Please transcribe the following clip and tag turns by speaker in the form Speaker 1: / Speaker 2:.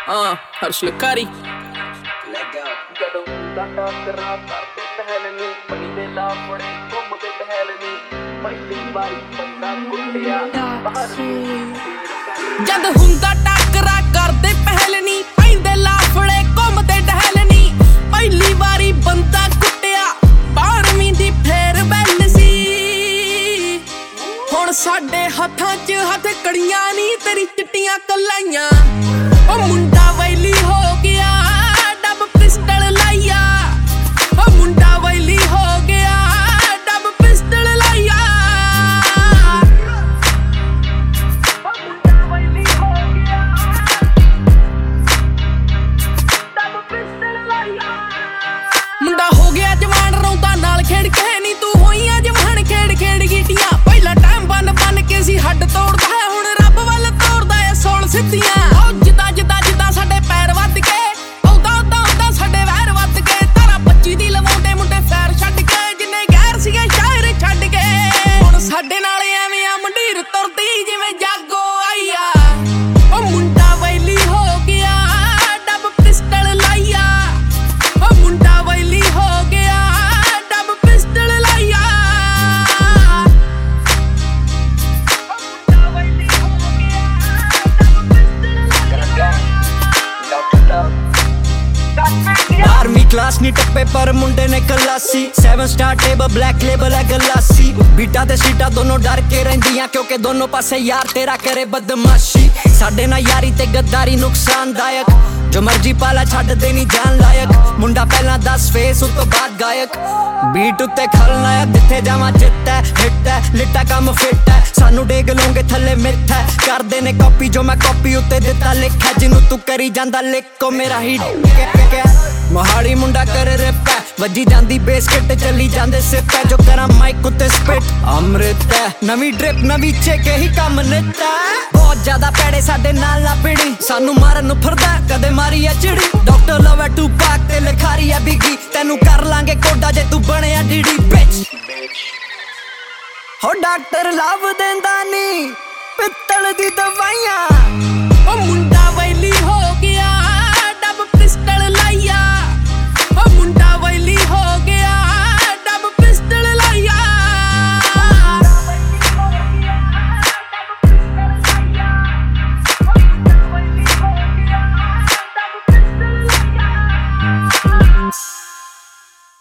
Speaker 1: ਹਰਸ਼ ਲਕਾਰੀ
Speaker 2: ਜਦੋਂ ਦਾ ਟਾਕਰਾ ਕਰਦੇ ਪਹਿਲਨੀ ਪਈ ਦੇ ਲਾਫੜੇ ਘੁੰਮਦੇ ਪਹਿਲਨੀ ਪਹਿਲੀ ਵਾਰੀ ਬੰਦਾ ਕੁੱਟਿਆ
Speaker 1: ਜਦ ਹੁੰਦਾ ਟਾਕਰਾ ਕਰਦੇ ਪਹਿਲਨੀ ਪੈਂਦੇ ਲਾਫੜੇ ਘੁੰਮਦੇ ਟਹਿਲਨੀ ਪਹਿਲੀ ਵਾਰੀ ਬੰਦਾ ਕੁੱਟਿਆ 12ਵੀਂ ਦੀ ਫੇਰ ਬੈਲ ਸੀ ਹੁਣ ਸਾਡੇ ਹੱਥਾਂ 'ਚ ਹੱਥ ਕੜੀਆਂ ਨੀ ਤੇਰੀ ਚਿੱਟੀਆਂ ਕਲਾਈਆਂ ਉਹ ਮੁੰਡਾ ਵੈਲੀ ਹੋ ਗਿਆ ਡੱਬ ਪਿਸਟਲ ਲਾਇਆ ਉਹ ਮੁੰਡਾ ਵੈਲੀ ਹੋ ਗਿਆ ਡੱਬ ਪਿਸਟਲ ਲਾਇਆ ਉਹ ਮੁੰਡਾ ਵੈਲੀ ਹੋ ਗਿਆ ਡੱਬ ਪਿਸਟਲ ਲਾਇਆ ਮੁੰਡਾ ਹੋ ਗਿਆ ਜਵਾਨ ਰੌਂਦਾ ਨਾਲ ਖੇਡ ਕੇ ਨੀ ਤੂੰ ਹੋਈਆਂ ਜਵਾਨ ਖੇਡ ਖੇਡ ਗੀਟੀਆਂ ਪਹਿਲਾ ਟਾਈਮ ਬਨ ਕੇ ਸੀ ਹੱਡ ਤੋੜਦਾ ਹੁਣ ਰੱਬ ਵੱਲ ਤੋੜਦਾ ਏ ਸੋਲ ਸਿੱਧੀਆਂ ਜਿੱਦਾਂ ਸਾਡੇ ਪੈਰ ਵੱਧ ਕੇ ਉਦਾਂ ਸਾਡੇ ਵੈਰ ਵੱਧ ਕੇ ਤਾਰਾ 25 ਦੀ ਲਵਾਉਂਦੇ ਮੁੰਡੇ ਫੈਰ ਛੱਡ ਕੇ ਜਿੰਨੇ ਗੈਰ ਸੀਗੇ ਸ਼ਾਇਰ ਛੱਡ ਕੇ ਹੁਣ ਸਾਡੇ ਨਾਲ ਐਵੇਂ ਆ ਮੰਡੀਰ ਤੁਰਦੀ ਜਿਵੇਂ ਜਾਗੋ ਆਈ ਆ ਉਹ ਮੁੰਡਾ ਵੈਲੀ ਹੋ ਗਿਆ ਡੱਬ ਪਿਸਟਲ ਲਾਇਆ ਉਹ ਮੁੰਡਾ ਵੈਲੀ ਹੋ ਗਿਆ ਡੱਬ ਪਿਸਟਲ ਲਾਇਆ
Speaker 3: आर्मी क्लास नी टप्पे पर मुंडे ने कलासी 7 स्टार टेबल ब्लैक लेबल है गलासी बीटा ते सीटा दोनों डर के रहिंदियां क्योंकि दोनों पासे यार तेरा करे बदमाशी साडे ना यारी ते गद्दारी नुकसानदायक जो मर्जी पाला छड्ड देनी जान लायक मुंडा पहला 10 फेस उस तो बाद गायक बीट उत्ते खलनायक जिथे जावां जित है हिट है लिटा काम फिट है सानू डेग लोंगे थले मिथ है करदे ने कॉपी जो मैं कॉपी उत्ते दिता लिख है जिन्नू तू करी जांदा लिख को मेरा हिट मोहाली मुंडा करे रिप है वजी जांदी बेस किट चली जांदे सिप है जो करा माइक उत्ते स्पिट अमृत है नवी ड्रिप नवी चेके ही काम नित है बहुत ज्यादा पैड़े साडे नाल ना पीड़ी सानू मारन नु फिरदा कदे मारी है चिड़ी डॉक्टर लव है टू पाक ते लिखारी है बिगी तेनू कर लांगे कोडा जे तू बने डीडी बिच हो डॉक्टर लव देंदा नी पित्तल दी दवाइयां
Speaker 1: ओ मुंडा